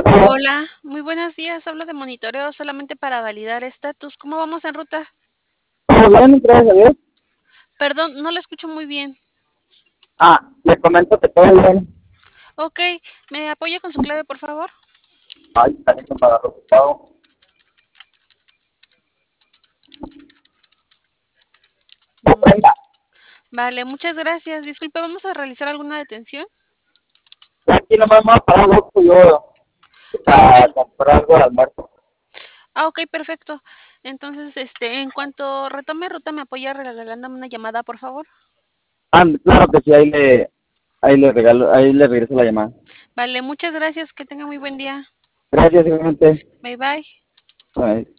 Hola, muy buenos días. Hablo de monitoreo solamente para validar estatus. ¿Cómo vamos en ruta? Muy bien, gracias a Dios. Perdón, no lo escucho muy bien. Le comento que todo bien. Ok, ¿me apoya con su clave, por favor? Ay, también me agarró ocupado. No, Mm, venga, vale, muchas gracias. Disculpe, ¿vamos a realizar alguna detención? aquí no vamos a parar loco yo Ah, ok. para comprar algo al almuerzo. Ok, perfecto. Entonces, en cuanto retome ruta, ¿me apoya regalándome una llamada, por favor? Claro que sí, ahí le regreso la llamada. Vale, muchas gracias. Que tenga muy buen día. Gracias, igualmente. Bye bye. Bye.